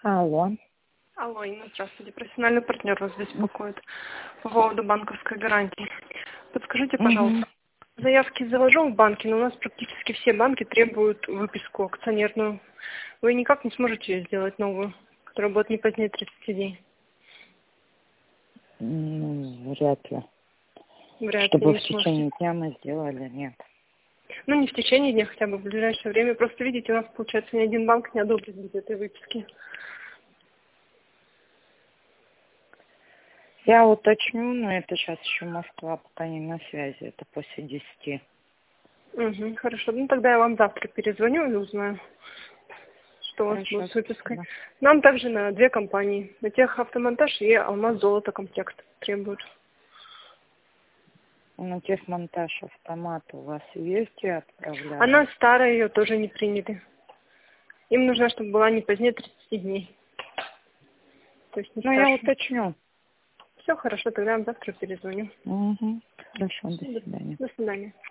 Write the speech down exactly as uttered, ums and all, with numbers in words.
Алло. Алло, Инна, здравствуйте. Профессиональный партнер вас беспокоит по поводу банковской гарантии. Подскажите, Угу. пожалуйста, заявки завожу в банке, но у нас практически все банки требуют выписку акционерную. Вы никак не сможете ее сделать новую, которая будет не позднее тридцати дней? М, Вряд ли. Вряд ли Чтобы не в сможете. течение дня мы сделали, нет. Ну, не в течение дня, хотя бы в ближайшее время. Просто, видите, у нас, получается, ни один банк не одобрит без этой выписки. Я уточню, но это сейчас еще Москва пока не на связи, это после десяти. Угу, хорошо. Ну, тогда я вам завтра перезвоню и узнаю, что у вас Хорошо, будет с выпиской. спасибо. Нам также на две компании. На тех автомонтаж и алмаз золото комплект требуют. На техмонтаж автомат у вас есть, я отправляла? Она старая, ее тоже не приняли. Им нужно, чтобы была не позднее тридцати дней. То есть не Ну, я старше. уточню. Все хорошо, тогда я вам завтра перезвоню. Угу. Хорошо, до До свидания. до свидания.